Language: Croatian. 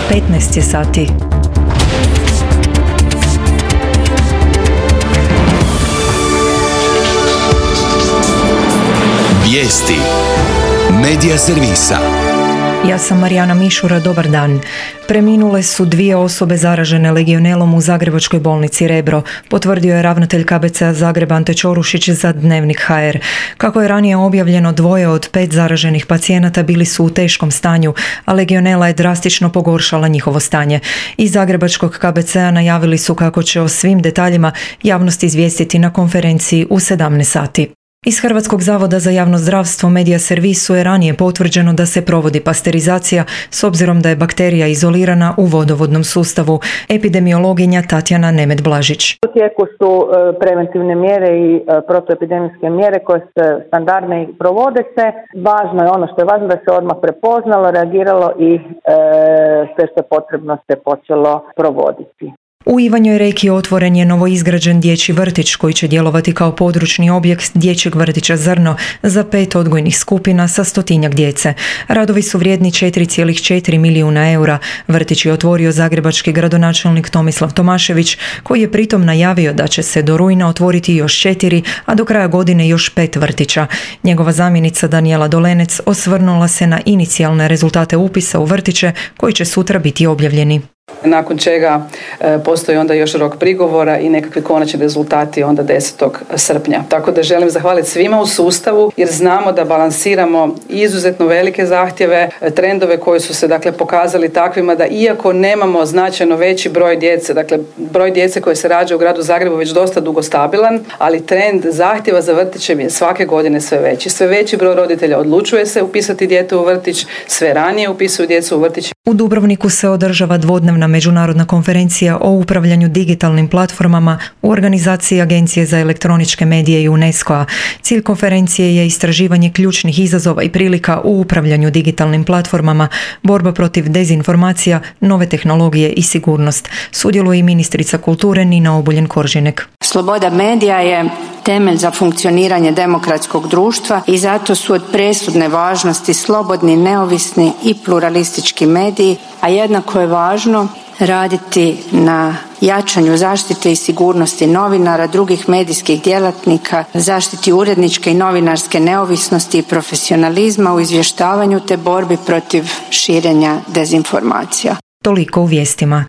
15 je sati. Vijesti Medija servisa. Ja sam Marijana Mišura, dobar dan. Preminule su 2 osobe zaražene legionelom u Zagrebačkoj bolnici Rebro, potvrdio je ravnatelj KBC-a Zagreb Ante Čorušić za Dnevnik HR. Kako je ranije objavljeno, 2 od 5 zaraženih pacijenata bili su u teškom stanju, a legionela je drastično pogoršala njihovo stanje. Iz Zagrebačkog KBC-a najavili su kako će o svim detaljima javnost izvijestiti na konferenciji u 17 sati. Iz Hrvatskog zavoda za javno zdravstvo Medija servisu je ranije potvrđeno da se provodi pasterizacija s obzirom da je bakterija izolirana u vodovodnom sustavu. Epidemiologinja Tatjana Nemet-Blažić. U tijeku su preventivne mjere i protuepidemijske mjere koje se standardne i provode se. Važno je ono što je važno da se odmah prepoznalo, reagiralo i sve što je potrebno se počelo provoditi. U Ivanjoj Reki otvoren je novoizgrađen dječji vrtić koji će djelovati kao područni objekt dječjeg vrtića Zrno za 5 odgojnih skupina sa 100-tinjak djece. Radovi su vrijedni 4,4 milijuna eura. Vrtić je otvorio zagrebački gradonačelnik Tomislav Tomašević, koji je pritom najavio da će se do rujna otvoriti još 4, a do kraja godine još 5 vrtića. Njegova zamjenica Danijela Dolenec osvrnula se na inicijalne rezultate upisa u vrtiće koji će sutra biti objavljeni. Nakon čega postoji onda još rok prigovora i nekakvi konačni rezultati onda 10. srpnja. Tako da želim zahvaliti svima u sustavu jer znamo da balansiramo izuzetno velike zahtjeve, trendove koji su se pokazali takvima da iako nemamo značajno veći broj djece, broj djece koje se rađa u gradu Zagrebu već dosta dugo stabilan, ali trend zahtjeva za vrtićem je svake godine sve veći. Sve veći broj roditelja odlučuje se upisati dijete u vrtić, sve ranije upisuju djecu u vrtić. U Dubrovniku se održava dvodnevna međunarodna konferencija o upravljanju digitalnim platformama u organizaciji Agencije za elektroničke medije i UNESCO-a. Cilj konferencije je istraživanje ključnih izazova i prilika u upravljanju digitalnim platformama, borba protiv dezinformacija, nove tehnologije i sigurnost. Sudjeluje i ministrica kulture Nina Obuljen-Koržinek. Sloboda medija je temelj za funkcioniranje demokratskog društva i zato su od presudne važnosti slobodni, neovisni i pluralistički mediji, a jednako je važno raditi na jačanju zaštite i sigurnosti novinara, drugih medijskih djelatnika, zaštiti uredničke i novinarske neovisnosti i profesionalizma u izvještavanju te borbi protiv širenja dezinformacija. Toliko u vijestima.